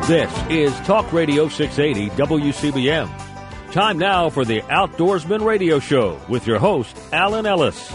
This is Talk Radio 680 WCBM. Time now for the Outdoorsman Radio Show with your host, Alan Ellis.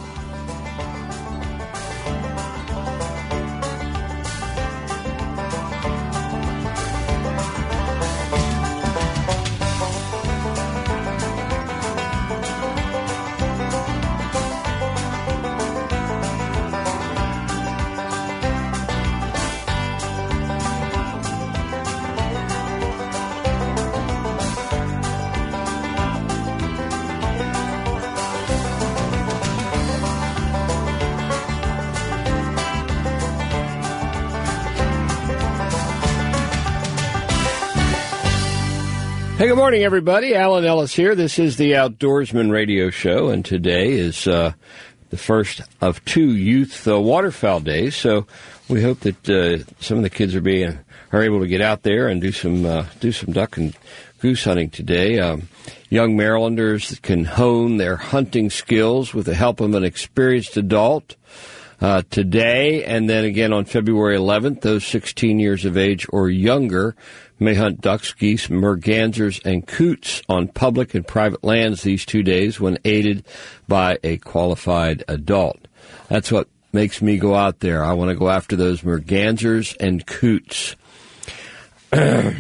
Hey, good morning, everybody. Alan Ellis here. This is the Outdoorsman Radio Show, and today is the first of two youth waterfowl days. So we hope that some of the kids are able to get out there and do some duck and goose hunting today. Young Marylanders can hone their hunting skills with the help of an experienced adult. Today, and then again on February 11th, those 16 years of age or younger may hunt ducks, geese, mergansers, and coots on public and private lands these 2 days when aided by a qualified adult. That's what makes me go out there. I want to go after those mergansers and coots. The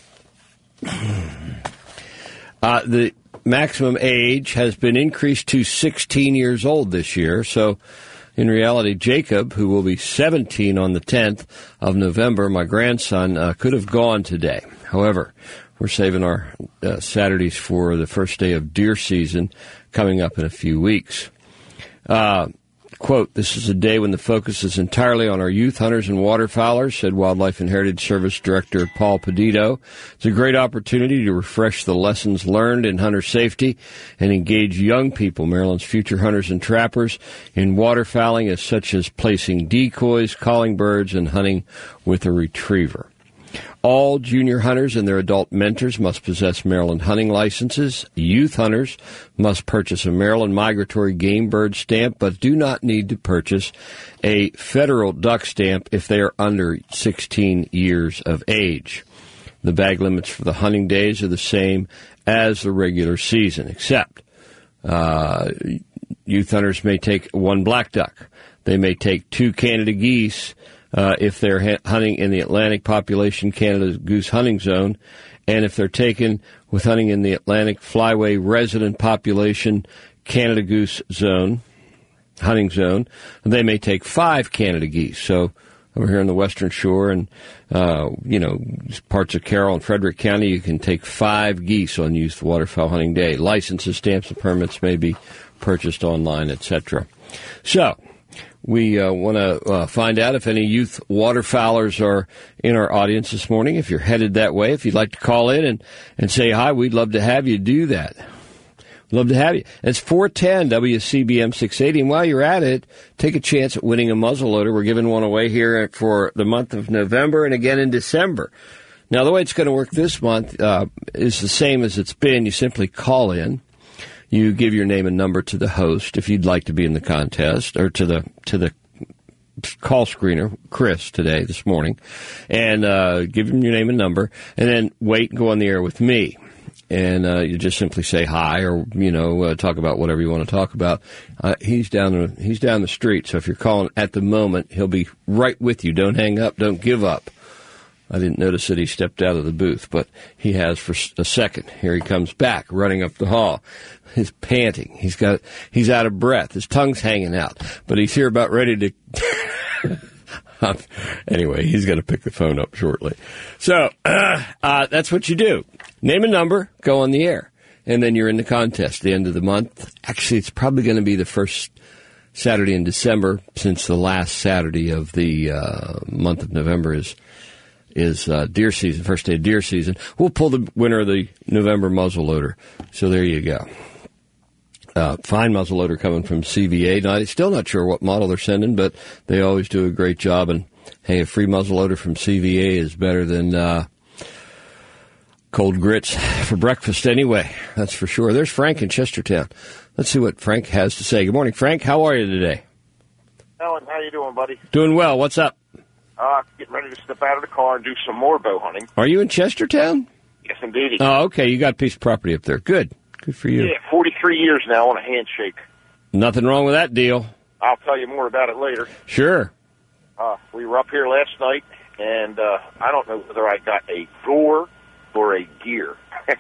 maximum age has been increased to 16 years old this year, so in reality, Jacob, who will be 17 on the 10th of November, my grandson, could have gone today. However, we're saving our Saturdays for the first day of deer season coming up in a few weeks. Quote, "This is a day when the focus is entirely on our youth hunters and waterfowlers," said Wildlife and Heritage Service Director Paul Pedito. "It's a great opportunity to refresh the lessons learned in hunter safety and engage young people, Maryland's future hunters and trappers, in waterfowling as such as placing decoys, calling birds, and hunting with a retriever. All junior hunters and their adult mentors must possess Maryland hunting licenses. Youth hunters must purchase a Maryland migratory game bird stamp, but do not need to purchase a federal duck stamp if they are under 16 years of age. The bag limits for the hunting days are the same as the regular season, except youth hunters may take one black duck. They may take 2 Canada geese, if they're hunting in the Atlantic Population Canada Goose Hunting Zone, and if they're taken with hunting in the Atlantic Flyway Resident Population Canada Goose Zone, Hunting Zone, they may take 5 Canada geese. So over here on the Western Shore and, parts of Carroll and Frederick County, you can take 5 geese on Youth Waterfowl Hunting Day. Licenses, stamps, and permits may be purchased online, etc. So, we want to find out if any youth waterfowlers are in our audience this morning. If you're headed that way, if you'd like to call in and say hi, we'd love to have you do that. Love to have you. It's 410 WCBM 680, and while you're at it, take a chance at winning a muzzleloader. We're giving one away here for the month of November and again in December. Now, the way it's going to work this month is the same as it's been. You simply call in. You give your name and number to the host if you'd like to be in the contest, or to the call screener, Chris, this morning, and give him your name and number, and then wait and go on the air with me. And you just simply say hi, or talk about whatever you want to talk about. He's down the street, so if you're calling at the moment, he'll be right with you. Don't hang up. Don't give up. I didn't notice that he stepped out of the booth, but he has for a second. Here he comes back, running up the hall. He's panting. He's out of breath. His tongue's hanging out, but he's here about ready to. Anyway, he's going to pick the phone up shortly. So that's what you do. Name and number, go on the air, and then you're in the contest at the end of the month. Actually, it's probably going to be the first Saturday in December, since the last Saturday of the month of November is deer season, first day of deer season. We'll pull the winner of the November muzzleloader. So there you go. Fine muzzleloader coming from CVA. Now, I'm still not sure what model they're sending, but they always do a great job. And, hey, a free muzzleloader from CVA is better than cold grits for breakfast anyway. That's for sure. There's Frank in Chestertown. Let's see what Frank has to say. Good morning, Frank. How are you today? Alan, how you doing, buddy? Doing well. What's up? Getting ready to step out of the car and do some more bow hunting. Are you in Chestertown? Yes, indeed. Oh, okay. You got a piece of property up there. Good. Good for you. Yeah, 43 years now on a handshake. Nothing wrong with that deal. I'll tell you more about it later. Sure. We were up here last night, and I don't know whether I got a gore or a gear.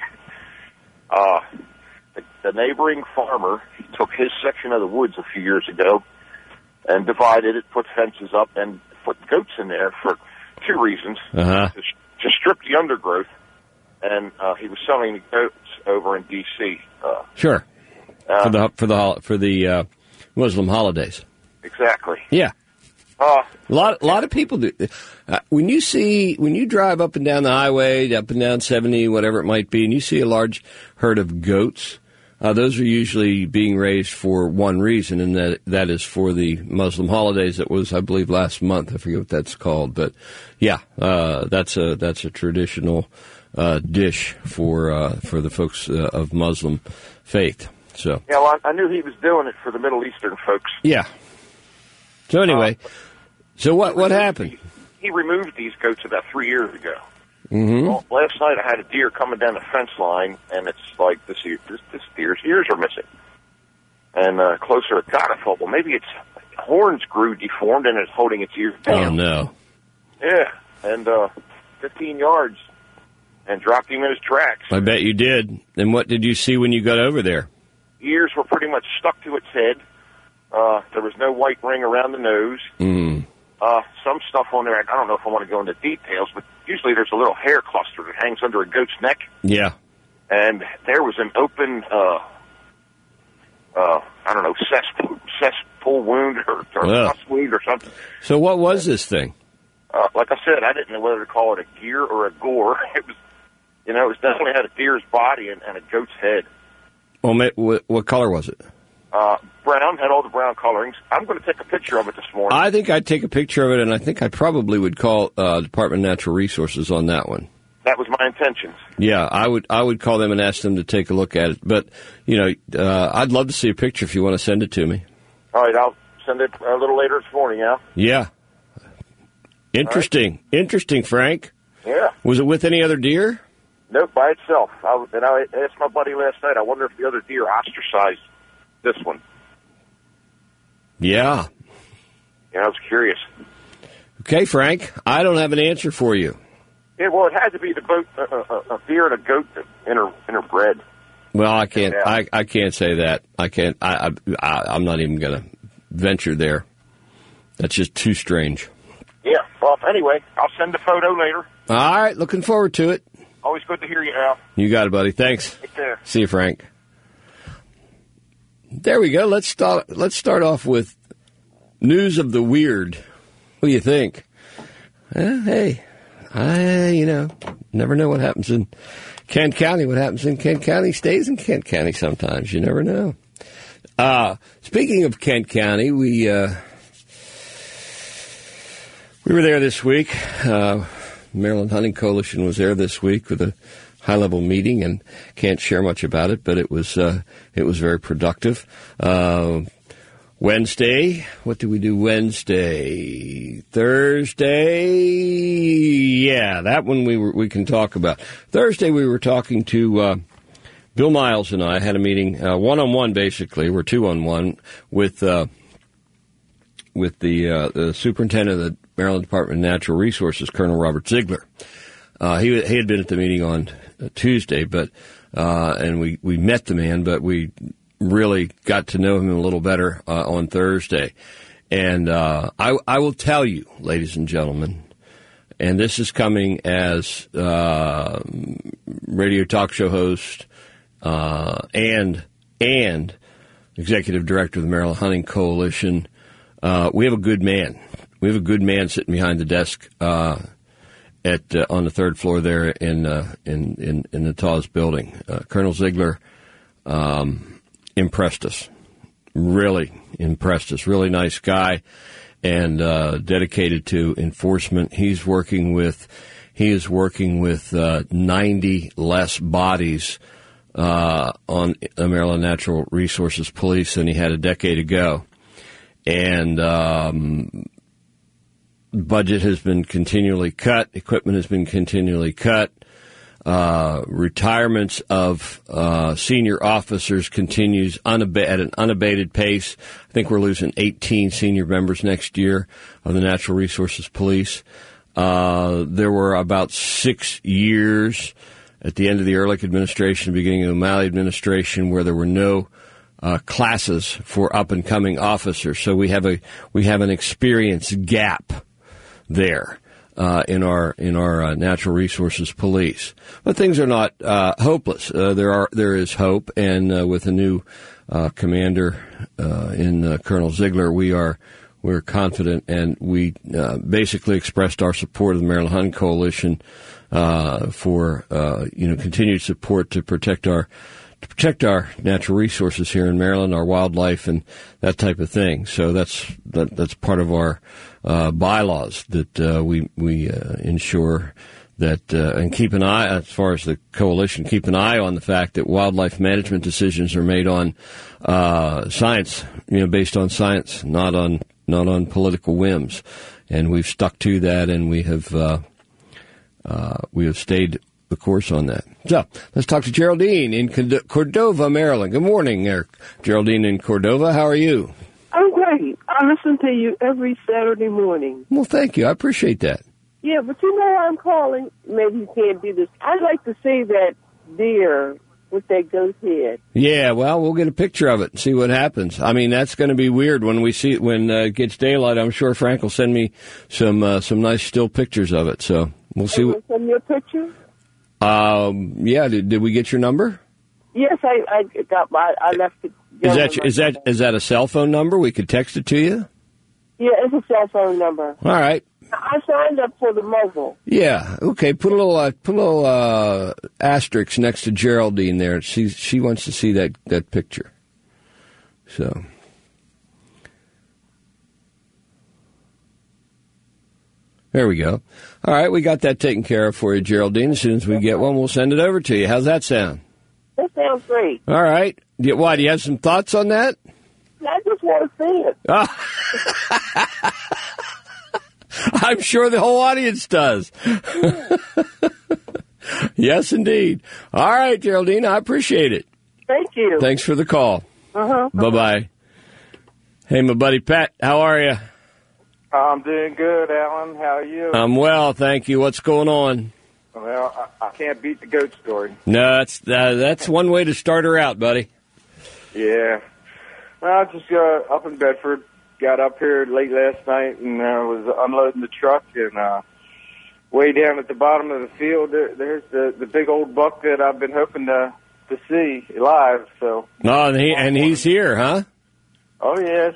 The neighboring farmer took his section of the woods a few years ago and divided it, put fences up, and put goats in there for two reasons. To strip the undergrowth, and he was selling the goats over in D.C. Sure. For the Muslim holidays. Exactly. Yeah. A lot of people do. When you drive up and down the highway, up and down 70, whatever it might be, and you see a large herd of goats, those are usually being raised for one reason, and that is for the Muslim holidays. That was, I believe, last month. I forget what that's called, but yeah, that's a traditional dish for the folks of Muslim faith. So yeah, well, I knew he was doing it for the Middle Eastern folks. Yeah. So anyway, so what happened? He removed these goats about 3 years ago. Mm-hmm. Well, last night I had a deer coming down the fence line, and it's like this deer's ears are missing. And closer it got, I thought, well, maybe its horns grew deformed and it's holding its ears down. Oh, no. Yeah, and 15 yards, and dropped him in his tracks. I bet you did. And what did you see when you got over there? Ears were pretty much stuck to its head. There was no white ring around the nose. Mm. Some stuff on there, I don't know if I want to go into details, but usually there's a little hair cluster that hangs under a goat's neck. Yeah. And there was an open, I don't know, cesspool wound or pus wound or something. So what was this thing? Like I said, I didn't know whether to call it a gear or a gore. It was, it was definitely had a deer's body and a goat's head. Well, what color was it? Brown, had all the brown colorings. I'm going to take a picture of it this morning. I think I'd take a picture of it, and I think I probably would call Department of Natural Resources on that one. That was my intentions. Yeah, I would call them and ask them to take a look at it. But, I'd love to see a picture if you want to send it to me. All right, I'll send it a little later this morning, yeah? Yeah. Interesting. Right. Interesting, Frank. Yeah. Was it with any other deer? Nope, by itself. I asked my buddy last night, I wonder if the other deer ostracized this one. Yeah. Yeah, I was curious. Okay, Frank, I don't have an answer for you. Yeah, well, it had to be a deer and a goat that interbred. Well, I can't. Yeah. I can't say that. I can't. I'm not even going to venture there. That's just too strange. Yeah. Well, anyway, I'll send a photo later. All right. Looking forward to it. Always good to hear you, Al. You got it, buddy. Thanks. Take care. See you, Frank. There we go. Let's start off with news of the weird. What do you think? Hey, never know what happens in Kent County. What happens in Kent County stays in Kent County sometimes. You never know. Speaking of Kent County, we were there this week. Maryland Hunting Coalition was there this week with a high-level meeting, and can't share much about it, but it was very productive. Wednesday, what did we do Wednesday? Thursday, yeah, that one we can talk about. Thursday we were talking to Bill Miles and I had a meeting, one-on-one basically, we're two-on-one with the superintendent of the Maryland Department of Natural Resources, Colonel Robert Ziegler. He had been at the meeting on Tuesday, but and we met the man, but we really got to know him a little better on Thursday. And I will tell you, ladies and gentlemen, and this is coming as radio talk show host and executive director of the Maryland Hunting Coalition. We have a good man. We have a good man sitting behind the desk on the third floor there in the TAWS building. Colonel Ziegler impressed us. Really impressed us. Really nice guy and dedicated to enforcement. He is working with 90 less bodies on the Maryland Natural Resources Police than he had a decade ago. And budget has been continually cut. Equipment has been continually cut. Retirements of senior officers continues at an unabated pace. I think we're losing 18 senior members next year of the Natural Resources Police. There were about 6 years at the end of the Ehrlich administration, beginning of the O'Malley administration, where there were no classes for up-and-coming officers. So we have an experience gap there in our Natural Resources Police. But things are not hopeless. There is hope, and with a new commander in Colonel Ziegler, we're confident, and we basically expressed our support of the Maryland Hunting Coalition for continued support to protect our natural resources here in Maryland, our wildlife, and that type of thing. So that's part of our bylaws that we ensure that and keep an eye, as far as the coalition, keep an eye on the fact that wildlife management decisions are made on science, based on science, not on political whims. And we've stuck to that, and we have stayed the course on that. So let's talk to Geraldine in Cordova, Maryland. Good morning, Geraldine in Cordova. How are you? I'm great. I listen to you every Saturday morning. Well, thank you. I appreciate that. Yeah, but you know why I'm calling? Maybe you can't do this. I'd like to see that deer with that goat head. Yeah, well, we'll get a picture of it and see what happens. I mean, that's going to be weird when we see it, when it gets daylight. I'm sure Frank will send me some nice still pictures of it. So we'll see. Send me a picture? Yeah. Did we get your number? Yes, I left it. Is that a cell phone number? We could text it to you? Yeah, it's a cell phone number. All right. I signed up for the mobile. Yeah. Okay. Put a little asterisk next to Geraldine there. She wants to see that picture. So. There we go. All right, we got that taken care of for you, Geraldine. As soon as we get one, we'll send it over to you. How's that sound? That sounds great. All right. Why, do you have some thoughts on that? I just want to see it. I'm sure the whole audience does. Yes, indeed. All right, Geraldine, I appreciate it. Thank you. Thanks for the call. Uh-huh. Bye-bye. Hey, my buddy Pat, how are you? I'm doing good, Alan. How are you? I'm well, thank you. What's going on? Well, I can't beat the goat story. No, that's one way to start her out, buddy. Yeah. Well, I just up in Bedford. Got up here late last night and was unloading the truck, and way down at the bottom of the field, there's the big old buck that I've been hoping to see live. So. No, and he's here, huh? Oh yes.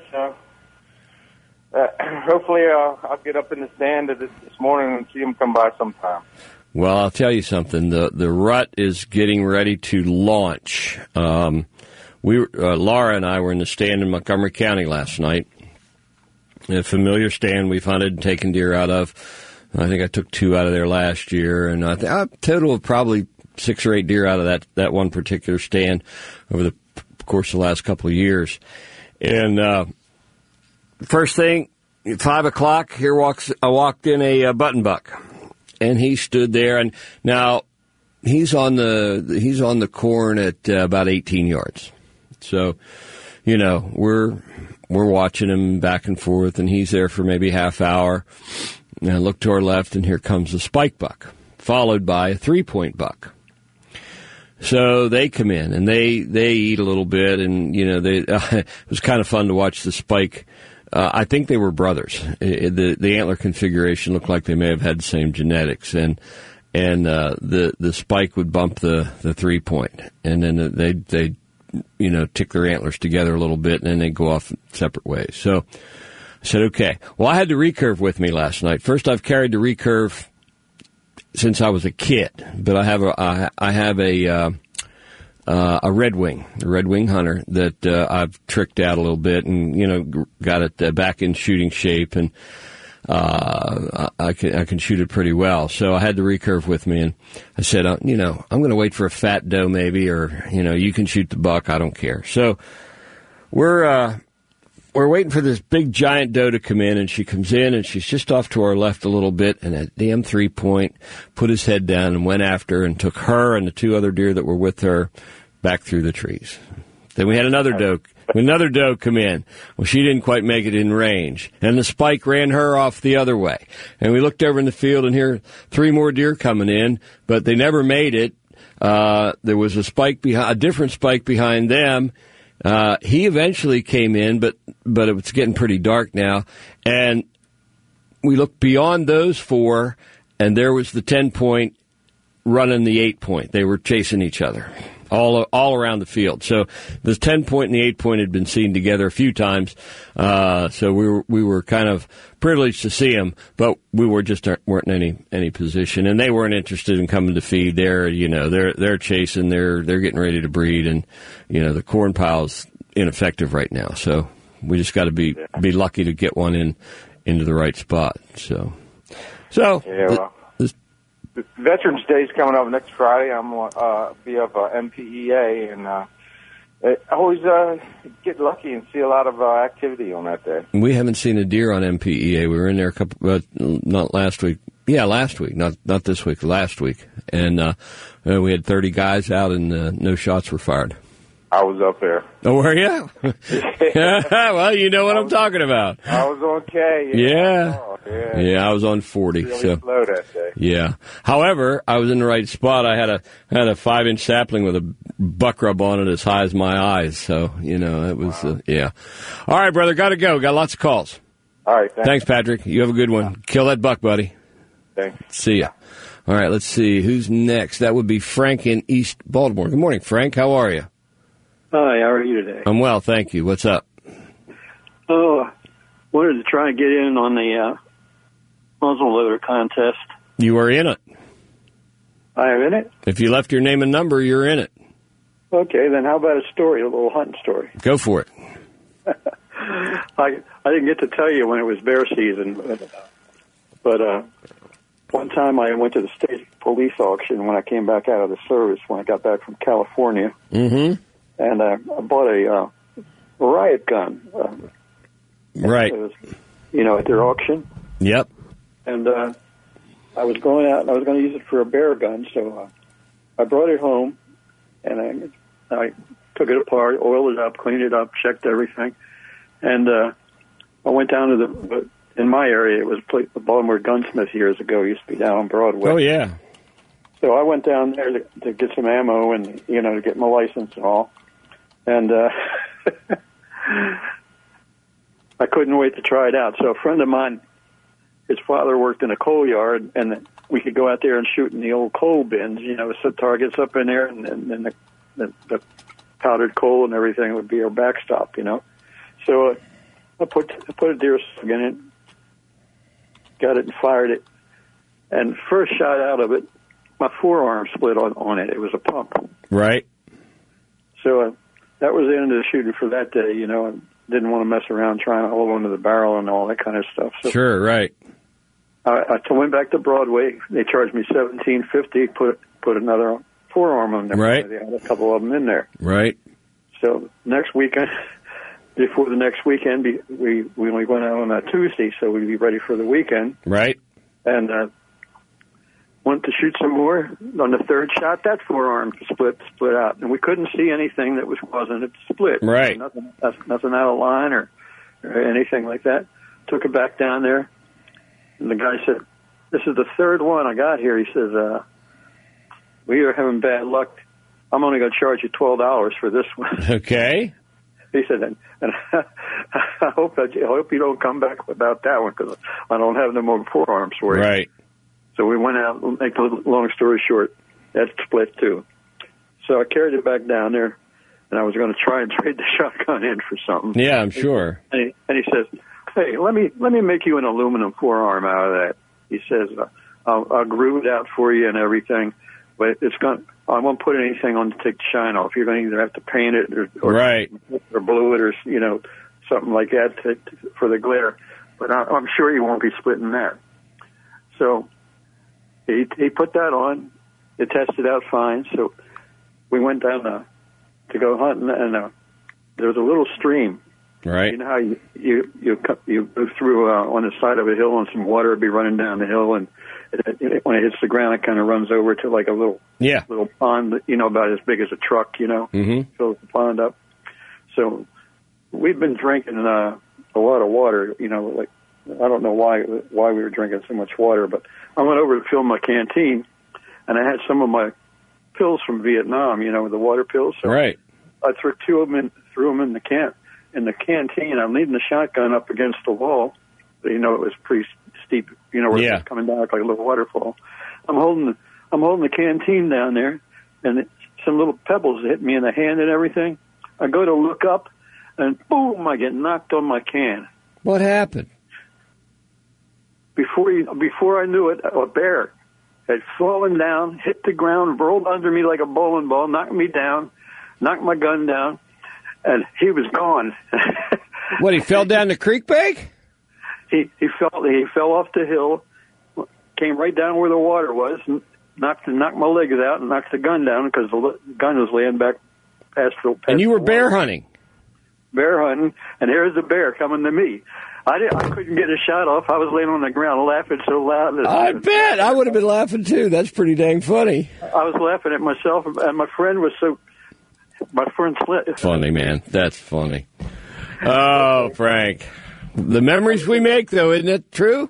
Hopefully I'll get up in the stand this morning and see him come by sometime. Well, I'll tell you something. The rut is getting ready to launch. Laura and I were in the stand in Montgomery County last night. A familiar stand we've hunted and taken deer out of. I think I took 2 out of there last year, and I think a total of probably 6 or 8 deer out of that one particular stand over the course of the last couple of years. And first thing, at 5 o'clock, I walked in a button buck, and he stood there. And now he's on the corn at about 18 yards. So, we're watching him back and forth, and he's there for maybe half hour. And I look to our left, and here comes a spike buck, followed by a 3-point buck. So they come in, and they eat a little bit, and it was kind of fun to watch the spike. I think they were brothers. The antler configuration looked like they may have had the same genetics, and the spike would bump the 3-point, and then they tick their antlers together a little bit, and then they go off separate ways. So I said, okay. Well, I had the recurve with me last night. First, I've carried the recurve since I was a kid, but I have a red wing hunter that I've tricked out a little bit, and got it back in shooting shape, and I can shoot it pretty well. So I had the recurve with me, and I said, I'm going to wait for a fat doe maybe, or you can shoot the buck. I don't care. So we're we're waiting for this big giant doe to come in, and she comes in, and she's just off to our left a little bit, and that damn 3-point put his head down and went after her and took her and the 2 other deer that were with her back through the trees. Then we had another doe come in. Well, she didn't quite make it in range, and the spike ran her off the other way. And we looked over in the field, and here 3 more deer coming in, but they never made it. There was a different spike behind them. He eventually came in, but it was getting pretty dark now. And we looked beyond those 4, and there was the 10-point running the 8-point. They were chasing each other all around the field. So the 10-point and the 8-point had been seen together a few times. So we were kind of privileged to see them, but we weren't in any position, and they weren't interested in coming to feed. They're chasing. They're getting ready to breed, and the corn pile's ineffective right now. So we just got to be lucky to get one into the right spot. So yeah. Veterans Day is coming up next Friday. I'm be up MPEA, and I always get lucky and see a lot of activity on that day. We haven't seen a deer on MPEA. We were in there not last week. Yeah, last week, not this week, last week, and we had 30 guys out, and no shots were fired. I was up there. Oh, were you? Well, you know what I'm talking about. I was on K. Yeah. Oh, yeah, I was on 40. Really so slow that day. Yeah. However, I was in the right spot. I had a 5-inch sapling with a buck rub on it as high as my eyes. So it was yeah. All right, brother, got to go. Got lots of calls. All right. Thanks, Patrick. You have a good one. Kill that buck, buddy. Thanks. See ya. All right, let's see who's next. That would be Frank in East Baltimore. Good morning, Frank. How are you? Hi, how are you today? I'm well, thank you. What's up? Oh, wanted to try and get in on the muzzleloader contest. You are in it. I am in it? If you left your name and number, you're in it. Okay, then how about a story, a little hunting story? Go for it. I didn't get to tell you when it was bear season, but one time I went to the state police auction when I came back out of the service, when I got back from California. Mm-hmm. And I bought a riot gun. Right. It was, at their auction. Yep. And I was going out, and I was going to use it for a bear gun, so I brought it home, and I took it apart, oiled it up, cleaned it up, checked everything, and I went down to in my area, it was the Baltimore Gunsmith years ago, it used to be down on Broadway. Oh, yeah. So I went down there to get some ammo and, to get my license and all. And I couldn't wait to try it out. So a friend of mine, his father worked in a coal yard, and we could go out there and shoot in the old coal bins, set targets up in there, and then the powdered coal and everything would be our backstop, So I put a deer slug in it, got it and fired it. And first shot out of it, my forearm split on it. It was a pump. Right. So that was the end of the shooting for that day, and didn't want to mess around trying to hold onto the barrel and all that kind of stuff. So sure, right. I went back to Broadway. They charged me $17.50. Put another forearm on there. Right. They had a couple of them in there. Right. So next weekend, before the next weekend, we went out on a Tuesday, so we'd be ready for the weekend. Right. And went to shoot some more. On the third shot, that forearm split out, and we couldn't see anything that was causing it to split. Right. Nothing out of line or anything like that. Took it back down there, and the guy said, "This is the third one I got here." He says, "We are having bad luck. I'm only going to charge you $12 for this one." Okay. He said, and I hope you don't come back about that one, because I don't have no more forearms for you. Right. So we went out, make a long story short, that split too. So I carried it back down there, and I was going to try and trade the shotgun in for something. Yeah, I'm sure. And he says, "Hey, let me make you an aluminum forearm out of that." He says, I'll groove it out for you and everything, but I won't put anything on to take the shine off. You're going to either have to paint it or right, or blue it, or something like that for the glare. But I'm sure you won't be splitting that. So he put that on. It tested out fine. So we went down to go hunting, and there was a little stream Right. You know how you go through on the side of a hill and some water will be running down the hill, and when it hits the ground, it kind of runs over to like a little pond, about as big as a truck, fills the pond up. So we've been drinking a lot of water, like I don't know why we were drinking so much water, but I went over to fill my canteen, and I had some of my pills from Vietnam, the water pills. So right. I threw threw them in the canteen. I'm leading the shotgun up against the wall. It was pretty steep, where it was coming down like a little waterfall. I'm holding the canteen down there, and some little pebbles hit me in the hand and everything. I go to look up, and boom! I get knocked on my can. What happened? Before I knew it, a bear had fallen down, hit the ground, rolled under me like a bowling ball, knocked me down, knocked my gun down, and he was gone. What? He fell down the creek bank? He fell off the hill, came right down where the water was, knocked my legs out, and knocked the gun down because the gun was laying back past and you were bear hunting? Bear hunting, and here's the bear coming to me. I couldn't get a shot off. I was laying on the ground laughing so loud. I bet. I would have been laughing, too. That's pretty dang funny. I was laughing at myself, and my friend slipped. Funny, man. That's funny. Oh, Frank. The memories we make, though, isn't it true?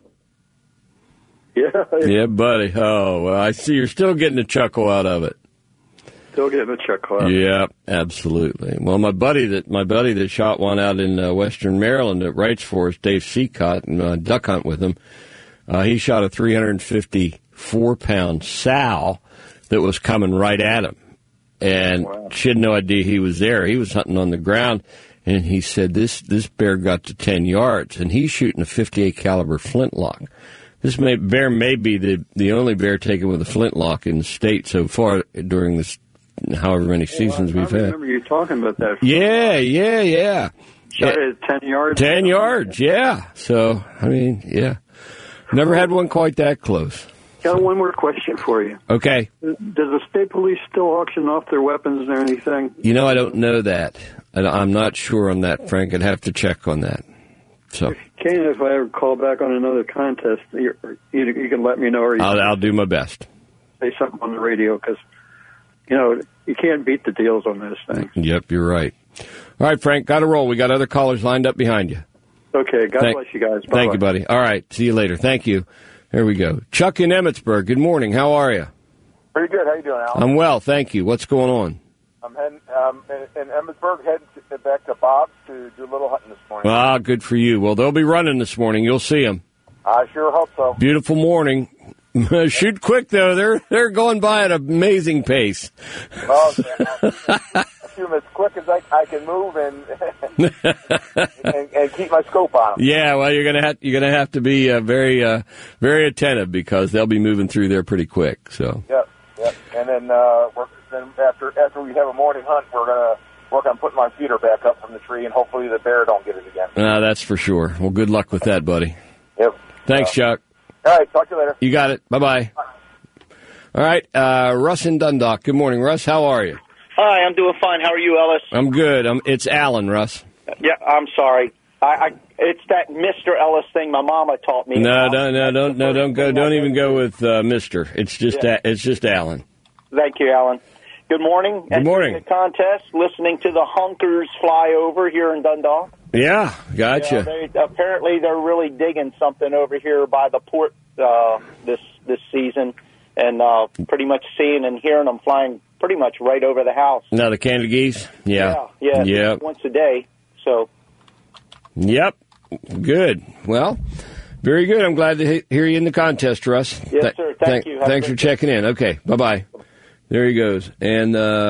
Yeah. Yeah, buddy. Oh, well, I see you're still getting a chuckle out of it. Still getting a chuckle out of it. Yeah, absolutely. Well, my buddy that shot one out in western Maryland that writes for us, Dave Seacott, and duck hunt with him, he shot a 354-pound sow that was coming right at him. And she had no idea he was there. He was hunting on the ground. And he said this bear got to 10 yards, and he's shooting a 58 caliber flintlock. This bear may be the only bear taken with a flintlock in the state so far during this however many seasons we've had. I remember you talking about that. Yeah. Shot it at 10 yards? 10 yards, yeah. So, yeah. Never had one quite that close. Got one more question for you. Okay. Does the state police still auction off their weapons or anything? I don't know that. I'm not sure on that, Frank. I'd have to check on that. So, if I ever call back on another contest, you can let me know. Or I'll do my best. Say something on the radio because, you can't beat the deals on this thing. Yep, you're right. All right, Frank, got to roll. We got other callers lined up behind you. Okay, God bless you guys. Bye-bye. Thank you, buddy. All right, see you later. Thank you. There we go. Chuck in Emmitsburg, good morning. How are you? Pretty good. How you doing, Alan? I'm well, thank you. What's going on? I'm heading in Emmitsburg, heading back to Bob's to do a little hunting this morning. Ah, good for you. Well, they'll be running this morning. You'll see them. I sure hope so. Beautiful morning. Shoot quick, though. They're going by at an amazing pace. Oh, okay. I assume as quick as I can move and keep my scope on them. Yeah, well, you're gonna have to be very very attentive because they'll be moving through there pretty quick. So. Yep. And then after we have a morning hunt, we're gonna work on putting my feeder back up from the tree, and hopefully the bear don't get it again. That's for sure. Well, good luck with that, buddy. Yep. Thanks, Chuck. All right, talk to you later. You got it. Bye-bye. All right, Russ in Dundalk. Good morning, Russ. How are you? Hi, I'm doing fine. How are you, Ellis? I'm good. It's Alan, Russ. Yeah, I'm sorry. It's that Mr. Ellis thing my mama taught me. No, don't even go with Mr. It's just Alan. Thank you, Alan. Good morning. Good morning. The contest, listening to the Hunkers fly over here in Dundalk. Yeah, gotcha. Apparently, they're really digging something over here by the port this season, and pretty much seeing and hearing them flying pretty much right over the house. Now the Canada geese? Yeah. Yep. Once a day. So. Yep. Good. Well, very good. I'm glad to hear you in the contest, Russ. Yes, sir. Thank you. Thanks for checking in. Okay. Bye-bye. There he goes. And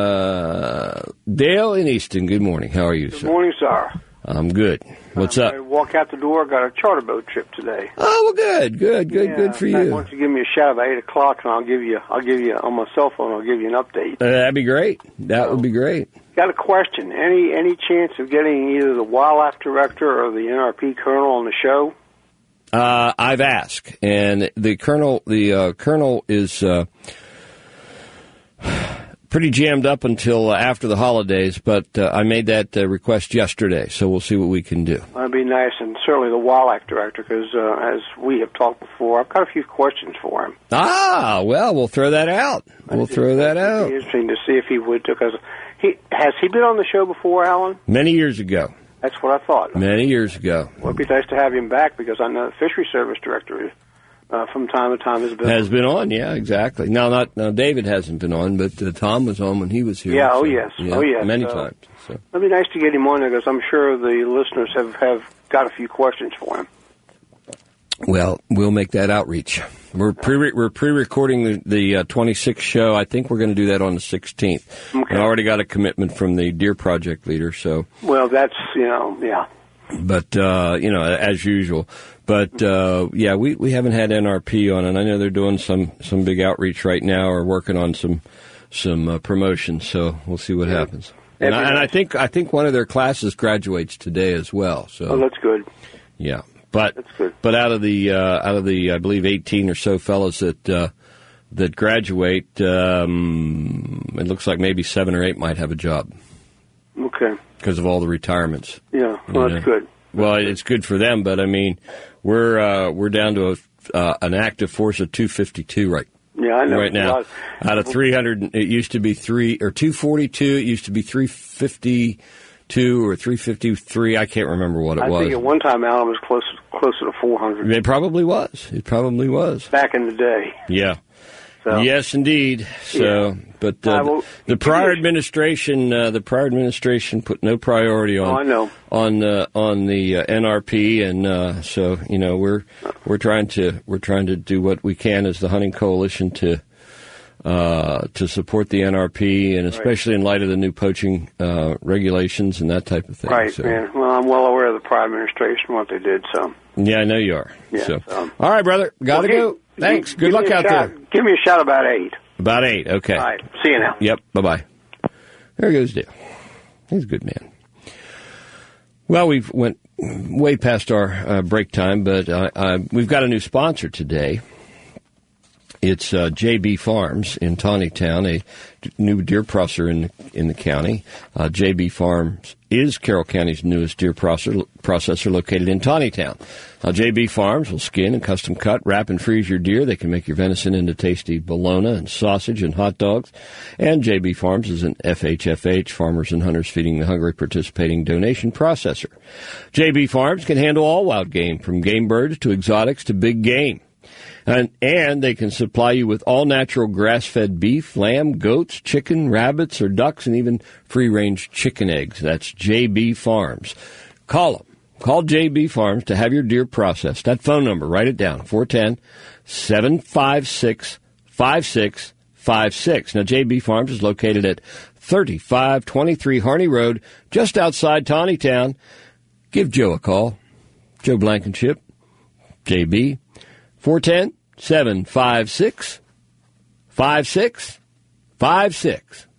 Dale in Easton, good morning. How are you, sir? Good morning, sir. I'm good. What's up? I walk out the door, got a charter boat trip today. Oh, well, good for you. Why don't you give me a shout at 8 o'clock, and I'll give you on my cell phone. I'll give you an update. That'd be great. That would be great. Got a question? Any chance of getting either the wildlife director or the NRP colonel on the show? I've asked, and the colonel is pretty jammed up until after the holidays, but I made that request yesterday, so we'll see what we can do. That'd be nice, and certainly the wildlife director, because as we have talked before, I've got a few questions for him. Ah, well, we'll throw that out. It'd be interesting to see if he would, because has he been on the show before, Alan? Many years ago. That's what I thought. Many years ago. Well, it'd be nice to have him back, because I know the fishery service director from time to time has been on. Yeah, exactly. Now, David hasn't been on, but Tom was on when he was here. Yeah. So, yes. Many times. So. It'd be nice to get him on there, because I'm sure the listeners have got a few questions for him. Well, we'll make that outreach. We're pre-recording the 26th show. I think we're going to do that on the 16th. Okay. I already got a commitment from the Deer Project leader. So. Well, that's yeah. But as usual. But we haven't had NRP on, and I know they're doing some big outreach right now, or working on some promotion. So we'll see what happens. And I think one of their classes graduates today as well. So that's good. Yeah. But out of the I believe 18 or so fellows that graduate, it looks like maybe 7 or 8 might have a job. Okay. Because of all the retirements. Yeah, well, that's good. Well, it's good for them, but I mean, we're down to an active force of 252 right now. Out of 300, it used to be 242. It used to be 352 or 353. I can't remember what it was. I think at one time, Alan was closer to 400. It probably was. Back in the day. Yeah. So. Yes, indeed. So, but the prior administration put no priority on the NRP, and so we're trying to do what we can as the hunting coalition to support the NRP, and especially in light of the new poaching regulations and that type of thing. Right, man. Well, I'm well aware of the prior administration, what they did. So. Yeah, I know you are. Yeah, so. All right, brother. Gotta go. Thanks. Good luck out there. Give me a shout about 8. About 8, okay. All right. See you now. Yep. Bye-bye. There goes Dale. He's a good man. Well, we've went way past our break time, but we've got a new sponsor today. It's JB Farms in Tawnytown, a new deer processor in the county. JB Farms is Carroll County's newest deer processor located in Tawnytown. JB Farms will skin and custom cut, wrap, and freeze your deer. They can make your venison into tasty bologna and sausage and hot dogs. And JB Farms is an FHFH, Farmers and Hunters Feeding the Hungry participating donation processor. JB Farms can handle all wild game, from game birds to exotics to big game. And they can supply you with all-natural grass-fed beef, lamb, goats, chicken, rabbits, or ducks, and even free-range chicken eggs. That's JB Farms. Call them. Call JB Farms to have your deer processed. That phone number, write it down, 410-756-5656. Now, JB Farms is located at 3523 Harney Road, just outside Tawnytown. Give Joe a call. Joe Blankenship, JB, 410-756-5656.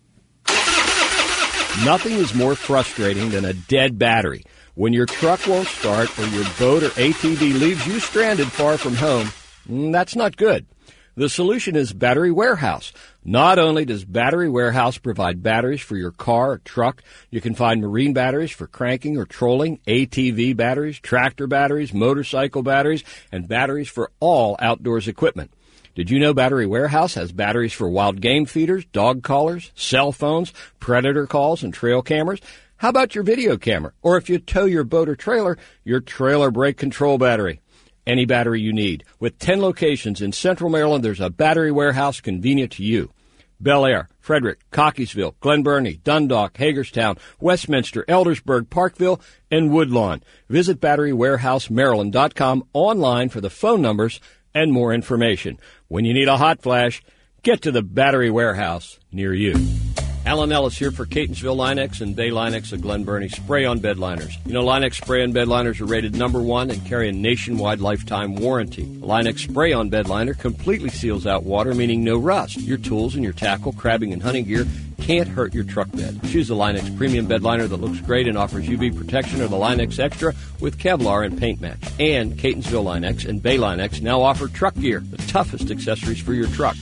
Nothing is more frustrating than a dead battery. When your truck won't start or your boat or ATV leaves you stranded far from home, that's not good. The solution is Battery Warehouse. Not only does Battery Warehouse provide batteries for your car or truck, you can find marine batteries for cranking or trolling, ATV batteries, tractor batteries, motorcycle batteries, and batteries for all outdoors equipment. Did you know Battery Warehouse has batteries for wild game feeders, dog collars, cell phones, predator calls, and trail cameras? How about your video camera? Or if you tow your boat or trailer, your trailer brake control battery. Any battery you need. With 10 locations in Central Maryland, there's a Battery Warehouse convenient to you. Bel Air, Frederick, Cockeysville, Glen Burnie, Dundalk, Hagerstown, Westminster, Eldersburg, Parkville, and Woodlawn. Visit BatteryWarehouseMaryland.com online for the phone numbers and more information. When you need a hot flash, get to the Battery Warehouse near you. Alan Ellis here for Catonsville Line-X and Bay Line-X of Glen Burnie spray-on bed liners. You know, Line-X spray-on bed liners are rated #1 and carry a nationwide lifetime warranty. The Line-X spray-on bed liner completely seals out water, meaning no rust. Your tools and your tackle, crabbing, and hunting gear can't hurt your truck bed. Choose the Line-X premium bed liner that looks great and offers UV protection, or the Line-X Extra with Kevlar and paint match. And Catonsville Line-X and Bay Line-X now offer truck gear, the toughest accessories for your trucks.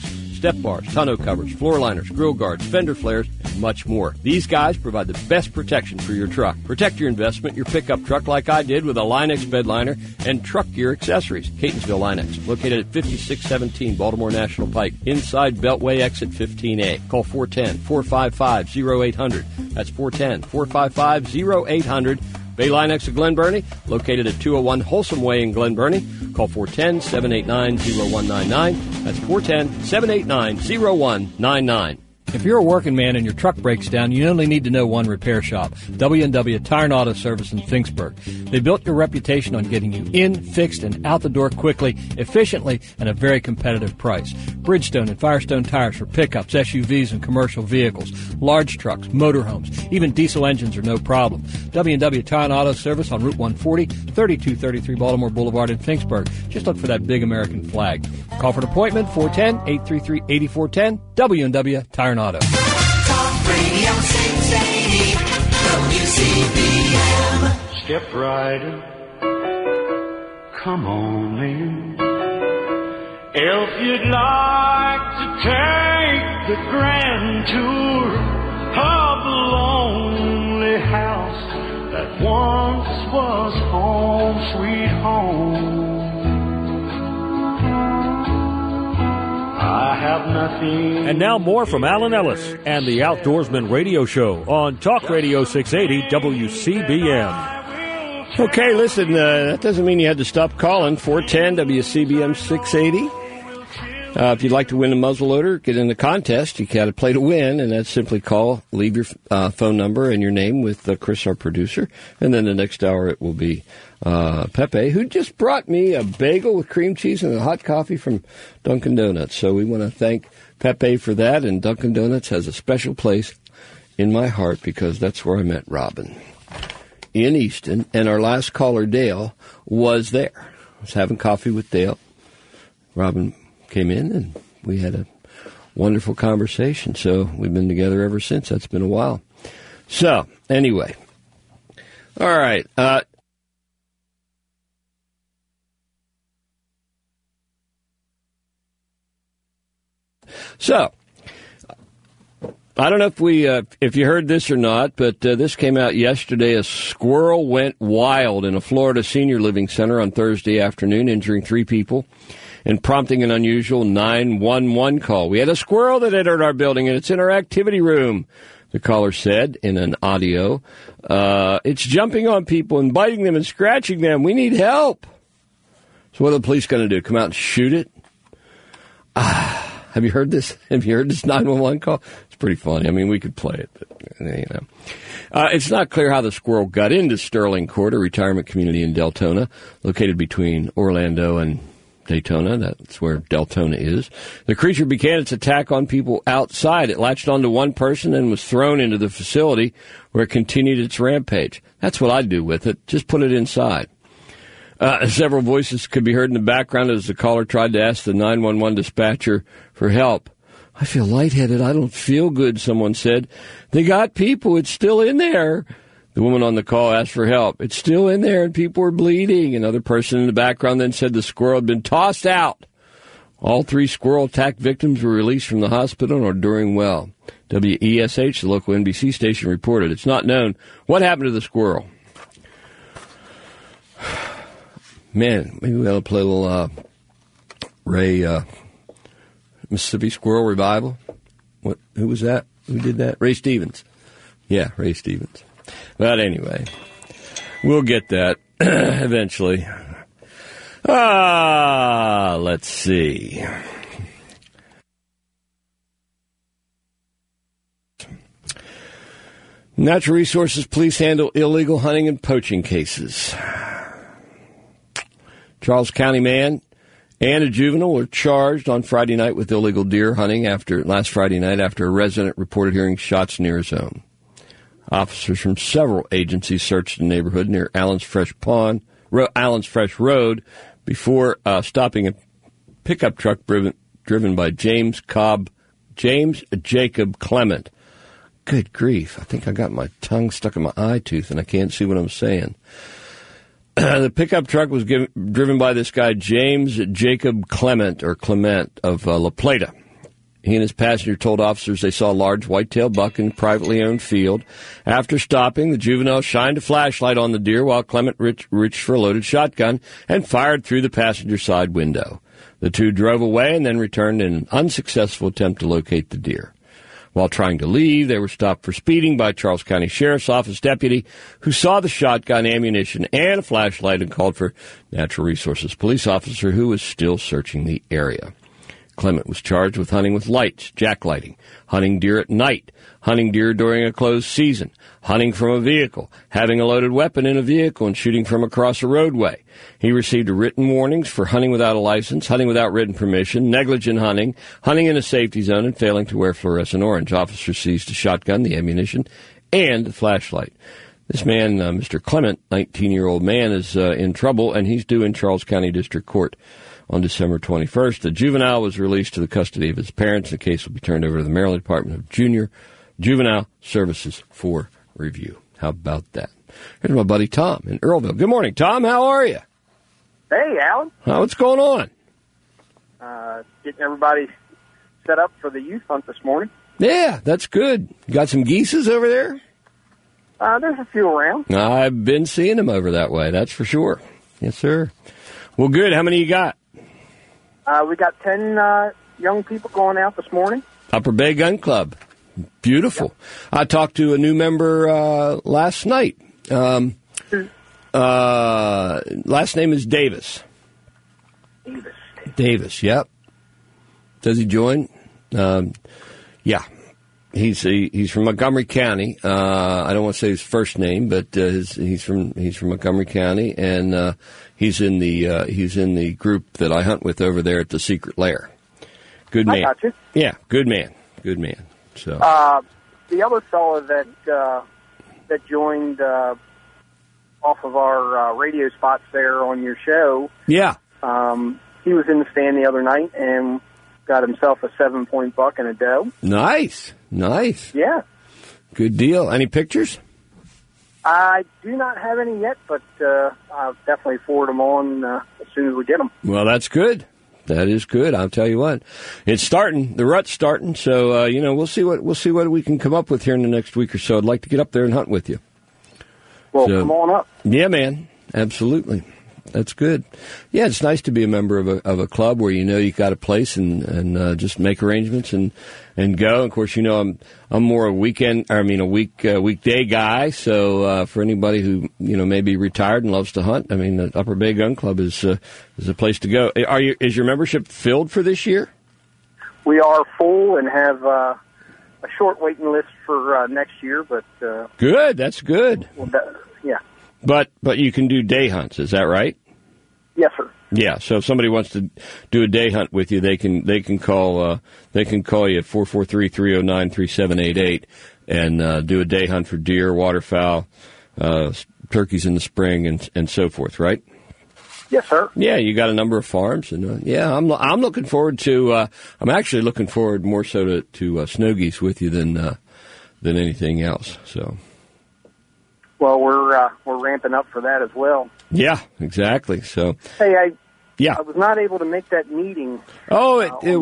step bars, tonneau covers, floor liners, grill guards, fender flares, and much more. These guys provide the best protection for your truck. Protect your investment, your pickup truck, like I did with a Line-X bed liner and truck gear accessories. Catonsville Line-X, located at 5617 Baltimore National Pike, inside Beltway exit 15A. Call 410-455-0800. That's 410-455-0800. Bay Line-X of Glen Burnie, located at 201 Wholesome Way in Glen Burnie. Call 410-789-0199. That's 410-789-0199. If you're a working man and your truck breaks down, you only need to know one repair shop, W&W Tire and Auto Service in Finksburg. They built your reputation on getting you in, fixed, and out the door quickly, efficiently, and a very competitive price. Bridgestone and Firestone tires for pickups, SUVs, and commercial vehicles, large trucks, motorhomes, even diesel engines are no problem. W&W Tire and Auto Service on Route 140, 3233 Baltimore Boulevard in Finksburg. Just look for that big American flag. Call for an appointment, 410-833-8410, W&W Tire and Auto. Talk Radio 680 WCBM. Step right in, come on in. If you'd like to take the grand tour of the lonely house that once was home sweet home, I have nothing. And now more from Alan Ellis and the Outdoorsman Radio Show on Talk Radio 680 WCBM. Okay, listen, that doesn't mean you had to stop calling. 410 WCBM 680. If you'd like to win a muzzleloader, get in the contest. You got to play to win, and that's simply leave your phone number and your name with Chris, our producer, and then the next hour it will be Pepe, who just brought me a bagel with cream cheese and a hot coffee from Dunkin' Donuts. So we want to thank Pepe for that, and Dunkin' Donuts has a special place in my heart because that's where I met Robin in Easton, and our last caller, Dale, was there. I was having coffee with Dale. Robin came in, and we had a wonderful conversation. So we've been together ever since. That's been a while. So, anyway. All right. So, I don't know if you heard this or not, but this came out yesterday. A squirrel went wild in a Florida senior living center on Thursday afternoon, injuring 3 people and prompting an unusual 911 call. We had a squirrel that entered our building, and it's in our activity room, the caller said in an audio. It's jumping on people and biting them and scratching them. We need help. So what are the police going to do? Come out and shoot it? Have you heard this? Have you heard this 911 call? It's pretty funny. I mean, we could play it, but, you know. It's not clear how the squirrel got into Sterling Court, a retirement community in Deltona, located between Orlando and Daytona. That's where Deltona is. The creature began its attack on people outside. It latched onto one person and was thrown into the facility where it continued its rampage. That's what I'd do with it. Just put it inside. Several voices could be heard in the background as the caller tried to ask the 911 dispatcher for help. I feel lightheaded. I don't feel good, someone said. They got people. It's still in there. The woman on the call asked for help. It's still in there, and people are bleeding. Another person in the background then said the squirrel had been tossed out. All 3 squirrel attack victims were released from the hospital and are doing well. WESH, the local NBC station, reported. It's not known what happened to the squirrel. Man, maybe we ought to play a little Ray Mississippi Squirrel Revival. Who was that? Who did that? Ray Stevens. Yeah, Ray Stevens. But anyway, we'll get that eventually. Let's see. Natural Resources Police handle illegal hunting and poaching cases. Charles County man and a juvenile were charged on Friday night with illegal deer hunting last Friday night after a resident reported hearing shots near his home. Officers from several agencies searched the neighborhood near Allen's Fresh Road before stopping a pickup truck driven by James Jacob Clement. Good grief. I think I got my tongue stuck in my eye tooth and I can't see what I'm saying. The pickup truck was driven by this guy, James Jacob Clement of La Plata. He and his passenger told officers they saw a large white-tailed buck in a privately owned field. After stopping, the juvenile shined a flashlight on the deer while Clement reached for a loaded shotgun and fired through the passenger side window. The two drove away and then returned in an unsuccessful attempt to locate the deer. While trying to leave, they were stopped for speeding by Charles County Sheriff's Office deputy who saw the shotgun, ammunition, and a flashlight and called for Natural Resources police officer who was still searching the area. Clement was charged with hunting with lights, jacklighting, hunting deer at night, hunting deer during a closed season, hunting from a vehicle, having a loaded weapon in a vehicle, and shooting from across a roadway. He received written warnings for hunting without a license, hunting without written permission, negligent hunting, hunting in a safety zone, and failing to wear fluorescent orange. Officers seized the shotgun, the ammunition, and the flashlight. This man, Mr. Clement, 19-year-old man, is in trouble, and he's due in Charles County District Court on December 21st. The juvenile was released to the custody of his parents. The case will be turned over to the Maryland Department of Juvenile Services for review. How about that? Here's my buddy Tom in Earlville. Good morning, Tom. How are you? Hey, Alan. What's going on? Getting everybody set up for the youth hunt this morning. Yeah, that's good. You got some geeses over there? There's a few around. I've been seeing them over that way, that's for sure. Yes, sir. Well, good. How many you got? We got 10 young people going out this morning. Upper Bay Gun Club. Beautiful. Yep. I talked to a new member last night. Last name is Davis. Davis, yep. Does he join? Yeah. He's from Montgomery County. I don't want to say his first name, but he's from Montgomery County, and he's in the group that I hunt with over there at the Secret Lair. Good man. I got you. Yeah, good man. Good man. So the other fellow that joined off of our radio spots there on your show. Yeah. He was in the stand the other night and got himself a 7-point buck and a doe. Nice. Yeah. Good deal. Any pictures? I do not have any yet, but I'll definitely forward them on as soon as we get them. Well, that's good. That is good. I'll tell you what. It's starting. The rut's starting. So we'll see what we can come up with here in the next week or so. I'd like to get up there and hunt with you. Well, come on up. Yeah, man. Absolutely. That's good. Yeah, it's nice to be a member of a club where you got a place and just make arrangements and go. Of course, I'm more a weekday guy. So for anybody who may be retired and loves to hunt, the Upper Bay Gun Club is a place to go. Is your membership filled for this year? We are full and have a short waiting list for next year, but good. That's good. Yeah. But you can do day hunts, is that right? Yes, sir. Yeah, so if somebody wants to do a day hunt with you, they can call you at 443-309-3788 and do a day hunt for deer, waterfowl, turkeys in the spring, and so forth, right? Yes, sir. Yeah, you got a number of farms, and I'm looking forward to. I'm actually looking forward more so to snow geese with you than anything else. So. Well, we're ramping up for that as well. Yeah, exactly. So, hey, I was not able to make that meeting. Oh,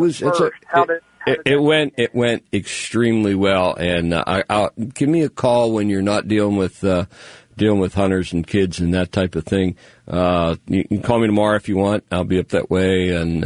it went extremely well, and I'll give me a call when you're not dealing with hunters and kids and that type of thing. You can call me tomorrow if you want. I'll be up that way, and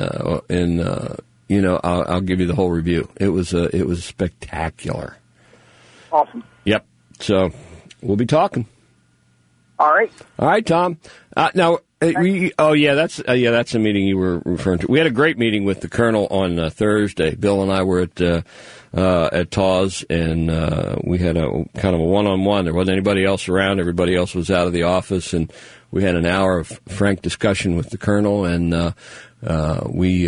I'll give you the whole review. It was spectacular. Awesome. Yep. So. We'll be talking. All right, Tom. Now, that's the meeting you were referring to. We had a great meeting with the Colonel on Thursday. Bill and I were at TAWS, and we had a kind of a one-on-one. There wasn't anybody else around. Everybody else was out of the office, and we had an hour of frank discussion with the Colonel, and we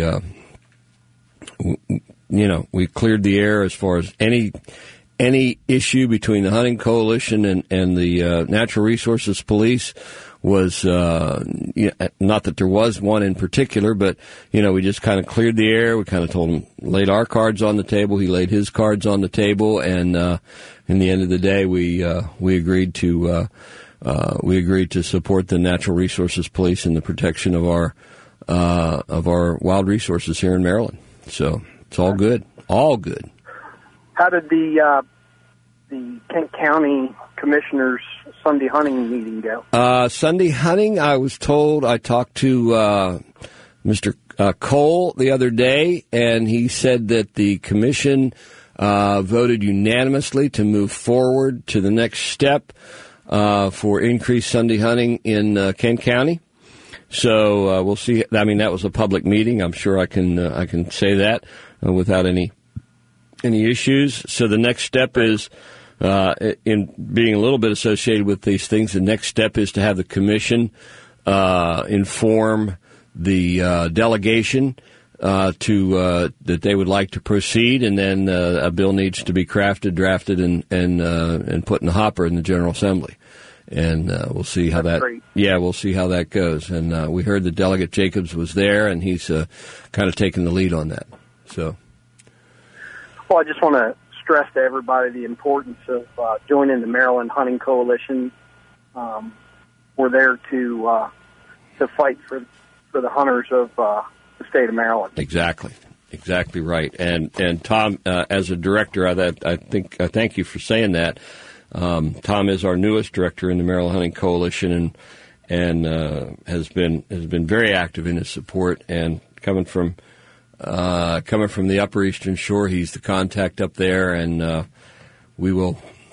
cleared the air as far as any issue between the Hunting Coalition and the Natural Resources Police was, not that there was one in particular, but, we just kind of cleared the air. We kind of told him, laid our cards on the table. He laid his cards on the table. And, in the end of the day, we agreed to support the Natural Resources Police in the protection of our wild resources here in Maryland. So it's all good. All good. How did the Kent County Commissioners Sunday hunting meeting go? Sunday hunting, I was told, I talked to Mr. Cole the other day, and he said that the commission voted unanimously to move forward to the next step for increased Sunday hunting in Kent County. So we'll see. I mean, that was a public meeting. I'm sure I can say that without any issues. So the next step is, in being a little bit associated with these things, the next step is to have the commission inform the delegation that they would like to proceed, and then a bill needs to be crafted, drafted, and put in the hopper in the General Assembly. And we'll see how we'll see how that goes. And we heard that Delegate Jacobs was there, and he's kind of taking the lead on that. So, well, I just want to stress to everybody the importance of joining the Maryland Hunting Coalition. We're there to fight for the hunters of the state of Maryland. Exactly right. And Tom, as a director, I thank you for saying that. Tom is our newest director in the Maryland Hunting Coalition, and has been very active in his support. And coming from the Upper Eastern Shore, he's the contact up there, and we'll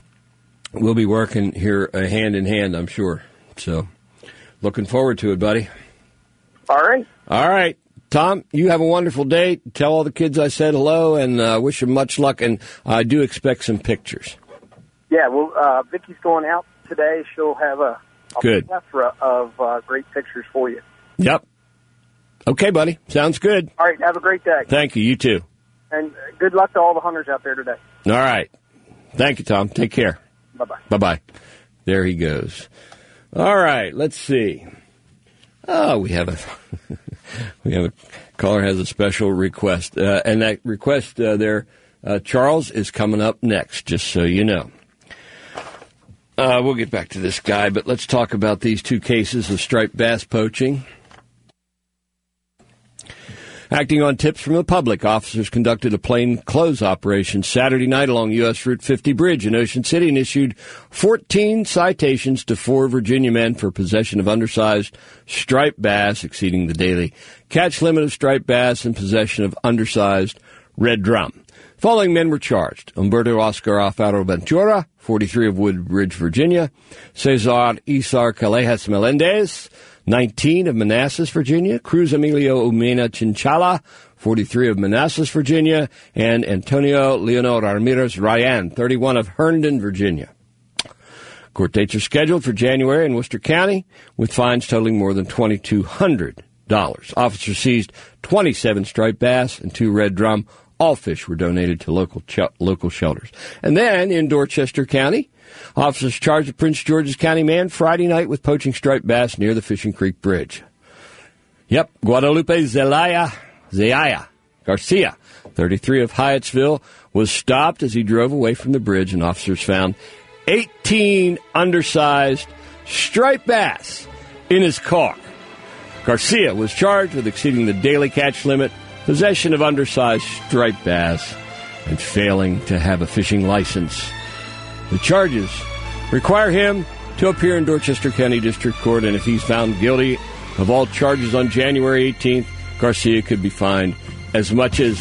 be working here hand in hand, I'm sure. So, looking forward to it, buddy. All right. Tom, you have a wonderful day. Tell all the kids I said hello, and wish them much luck. And I do expect some pictures. Yeah, well, Vicky's going out today. She'll have a plethora of great pictures for you. Yep. Okay, buddy. Sounds good. All right, have a great day. Thank you. You too. And good luck to all the hunters out there today. All right. Thank you, Tom. Take care. Bye-bye. Bye-bye. There he goes. All right, let's see. Oh, we have a caller has a special request, and that request there, Charles, is coming up next, just so you know. We'll get back to this guy, but let's talk about these two cases of striped bass poaching. Acting on tips from the public, officers conducted a plainclothes operation Saturday night along U.S. Route 50 Bridge in Ocean City and issued 14 citations to 4 Virginia men for possession of undersized striped bass, exceeding the daily catch limit of striped bass, and possession of undersized red drum. The following men were charged: Humberto Oscar Alfaro Ventura, 43 of Woodbridge, Virginia; Cesar Isar Callejas Melendez, 19 of Manassas, Virginia; Cruz Emilio Umena Chinchala, 43 of Manassas, Virginia; and Antonio Leonor Ramirez Ryan, 31 of Herndon, Virginia. Court dates are scheduled for January in Worcester County, with fines totaling more than $2,200. Officers seized 27 striped bass and 2 red drum. All fish were donated to local shelters. And then in Dorchester County, officers charged a Prince George's County man Friday night with poaching striped bass near the Fishing Creek Bridge. Yep, Guadalupe Zelaya Garcia, 33 of Hyattsville, was stopped as he drove away from the bridge, and officers found 18 undersized striped bass in his car. Garcia was charged with exceeding the daily catch limit, possession of undersized striped bass, and failing to have a fishing license. The charges require him to appear in Dorchester County District Court, and if he's found guilty of all charges on January 18th, Garcia could be fined as much as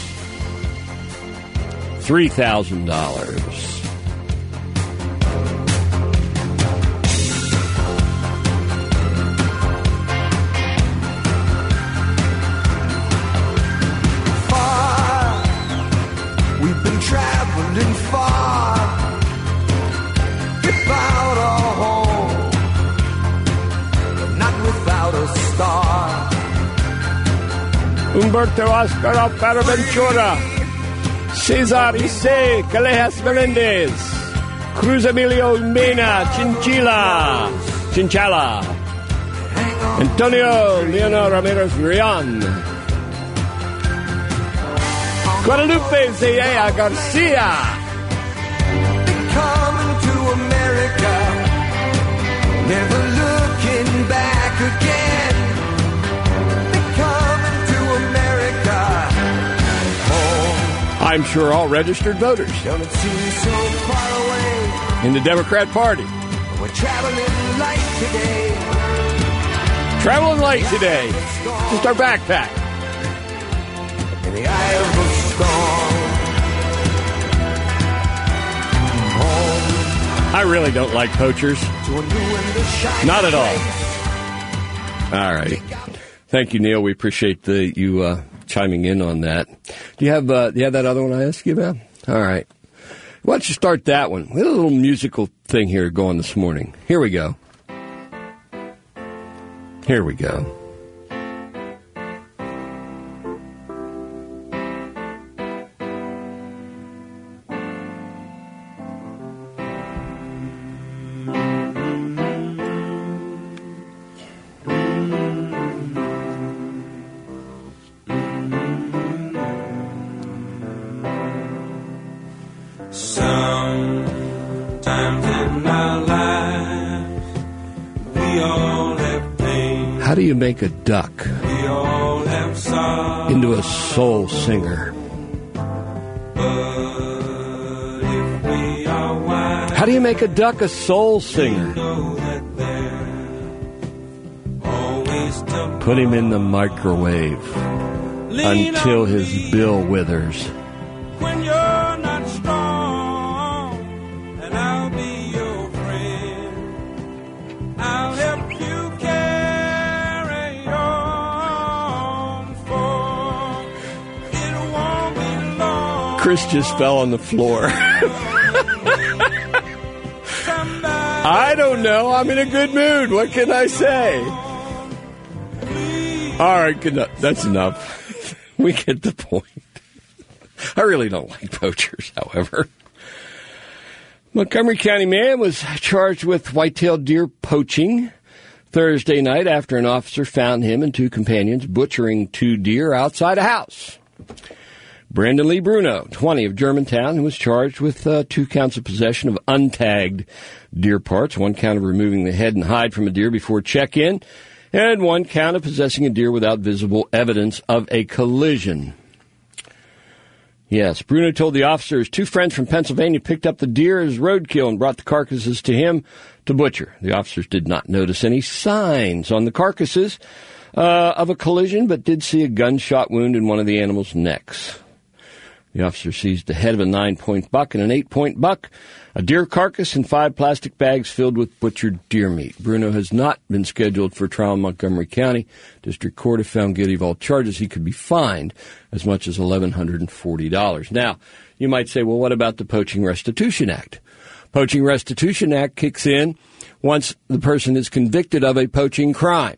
$3,000. Traveling far without a home, but not without a star. Humberto Oscar Alfaro Ventura, Cesar Isay Callejas Melendez, Cruz Emilio Mena Chinchala, Antonio Leonor Ramirez Rion, Guadalupe Zelaya Garcia. They're coming to America, never looking back again. They're coming to America. I'm sure all registered voters Don't it seem so far away? in the Democrat Party. We're traveling light today. Traveling light today. Just our backpack. In the eye of the storm. I really don't like poachers. Not at all. All righty. Thank you, Neil. We appreciate you chiming in on that. Do you have that other one I asked you about? All right. Why don't you start that one? We had a little musical thing here going this morning. Here we go. Here we go. How do you make a duck into a soul singer? How do you make a duck a soul singer? Put him in the microwave until his bill withers. When you're not strong, and I'll be your friend. I'll help you carry on, for it won't be long. Chris just fell on the floor. I don't know. I'm in a good mood. What can I say? All right, good enough. That's enough. We get the point. I really don't like poachers, however. Montgomery County man was charged with white-tailed deer poaching Thursday night after an officer found him and two companions butchering 2 deer outside a house. Brandon Lee Bruno, 20, of Germantown, who was charged with 2 counts of possession of untagged deer parts, 1 count of removing the head and hide from a deer before check-in, and 1 count of possessing a deer without visible evidence of a collision. Yes, Bruno told the officers 2 friends from Pennsylvania picked up the deer as roadkill and brought the carcasses to him to butcher. The officers did not notice any signs on the carcasses of a collision, but did see a gunshot wound in one of the animal's necks. The officer seized the head of a 9-point buck and an 8-point buck, a deer carcass, and 5 plastic bags filled with butchered deer meat. Bruno has not been scheduled for trial in Montgomery County. District Court have found guilty of all charges. He could be fined as much as $1,140. Now, you might say, well, what about the Poaching Restitution Act? Poaching Restitution Act kicks in once the person is convicted of a poaching crime.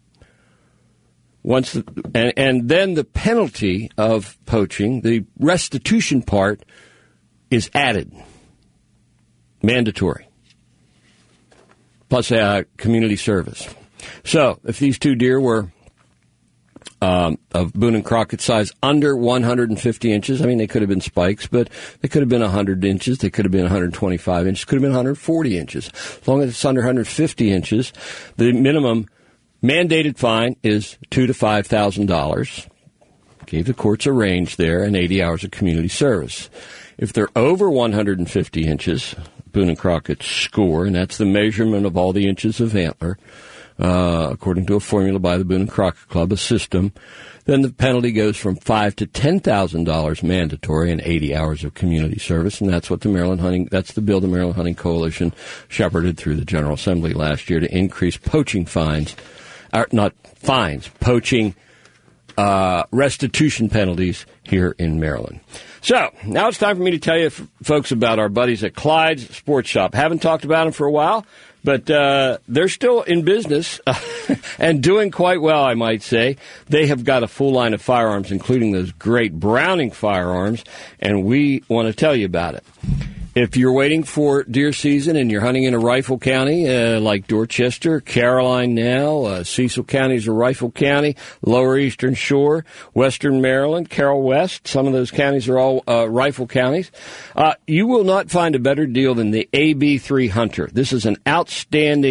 And then the penalty of poaching, the restitution part, is added. Mandatory. Plus community service. So, if these 2 deer were of Boone and Crockett size under 150 inches, I mean, they could have been spikes, but they could have been 100 inches, they could have been 125 inches, could have been 140 inches. As long as it's under 150 inches, the minimum mandated fine is $2,000 to $5,000. Gave the courts a range there, and 80 hours of community service. If they're over 150 inches, Boone and Crockett score, and that's the measurement of all the inches of antler, according to a formula by the Boone and Crockett Club, a system, then the penalty goes from $5,000 to $10,000 mandatory and 80 hours of community service, and that's what that's the bill the Maryland Hunting Coalition shepherded through the General Assembly last year to increase poaching fines. Poaching restitution penalties here in Maryland. So, now it's time for me to tell you, folks, about our buddies at Clyde's Sports Shop. Haven't talked about them for a while, but they're still in business and doing quite well, I might say. They have got a full line of firearms, including those great Browning firearms, and we want to tell you about it. If you're waiting for deer season and you're hunting in a rifle county like Dorchester, Caroline now, Cecil County is a rifle county, Lower Eastern Shore, Western Maryland, Carroll West, some of those counties are all rifle counties, you will not find a better deal than the AB3 Hunter. This is an outstanding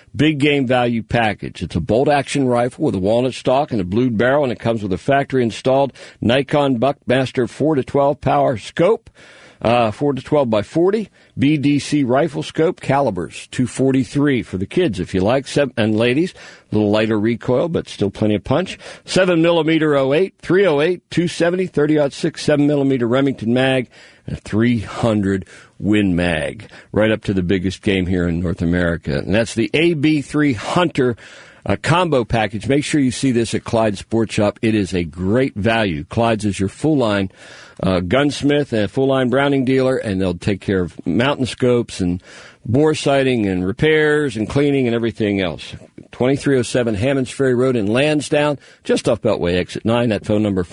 Big Game Value Package. It's a bolt-action rifle with a walnut stock and a blued barrel, and it comes with a factory-installed Nikon Buckmaster 4-12 power scope, 4-12 by 40, BDC rifle scope, calibers, 243 for the kids if you like, and ladies, a little lighter recoil, but still plenty of punch. 7mm 08, 308, 270, 30-06, 7mm Remington mag, and a 300 Win mag, right up to the biggest game here in North America. And that's the AB3 Hunter combo package. Make sure you see this at Clyde's Sports Shop. It is a great value. Clyde's is your full-line gunsmith and full-line Browning dealer, and they'll take care of mountain scopes and bore sighting and repairs and cleaning and everything else. 2307 Hammonds Ferry Road in Lansdowne, just off Beltway Exit 9. That phone number,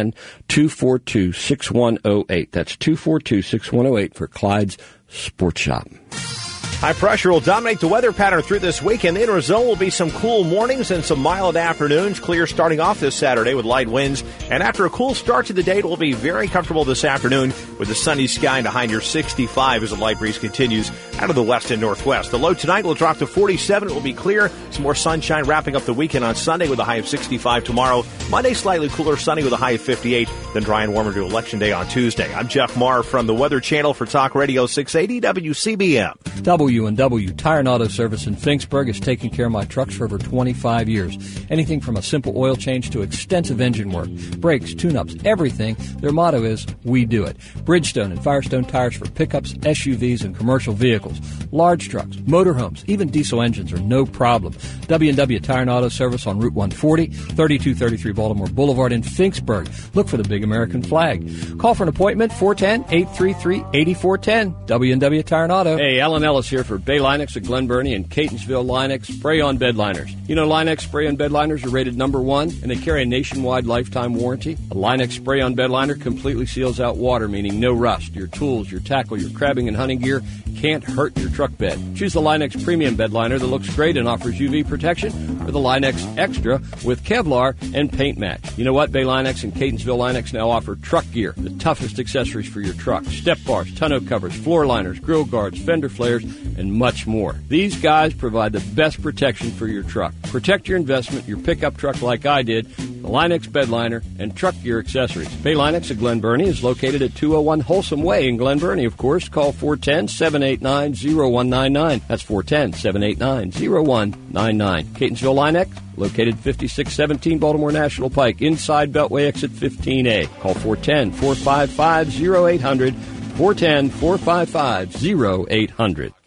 410-242-6108. That's 242-6108 for Clyde's Sports Shop. High pressure will dominate the weather pattern through this weekend. In Arizona will be some cool mornings and some mild afternoons. Clear starting off this Saturday with light winds. And after a cool start to the day, it will be very comfortable this afternoon with a sunny sky and a high near 65 as the light breeze continues out of the west and northwest. The low tonight will drop to 47. It will be clear. Some more sunshine wrapping up the weekend on Sunday with a high of 65 tomorrow. Monday, slightly cooler, sunny with a high of 58. Then dry and warmer to Election Day on Tuesday. I'm Jeff Marr from the Weather Channel for Talk Radio 680 WCBM. W&W Tire and Auto Service in Finksburg has taken care of my trucks for over 25 years. Anything from a simple oil change to extensive engine work, brakes, tune-ups, everything. Their motto is, we do it. Bridgestone and Firestone tires for pickups, SUVs, and commercial vehicles. Large trucks, motorhomes, even diesel engines are no problem. W&W Tire and Auto Service on Route 140, 3233 Baltimore Boulevard in Finksburg. Look for the big American flag. Call for an appointment, 410-833-8410. W&W Tire and Auto. Hey, Alan Ellis here for Bay Linex of Glen Burnie and Catonsville Linex Spray-On Bed Liners. You know Linex Spray-On Bed Liners are rated #1, and they carry a nationwide lifetime warranty. A Linex Spray-On Bed Liner completely seals out water, meaning no rust. Your tools, your tackle, your crabbing and hunting gear can't hurt your truck bed. Choose the Linex Premium Bed Liner that looks great and offers UV protection, or the Linex Extra with Kevlar and paint match. You know what? Bay Linex and Catonsville Linex now offer truck gear, the toughest accessories for your truck. Step bars, tonneau covers, floor liners, grill guards, fender flares, and much more. These guys provide the best protection for your truck. Protect your investment, your pickup truck like I did, the Linex Bed Liner, and truck gear accessories. Bay Linex of Glen Burnie is located at 201 Wholesome Way in Glen Burnie, of course. Call 410-789-0199. That's 410-789-0199. Catonsville Linex, located 5617 Baltimore National Pike, inside Beltway Exit 15A. Call 410-455-0800, 410-455-0800.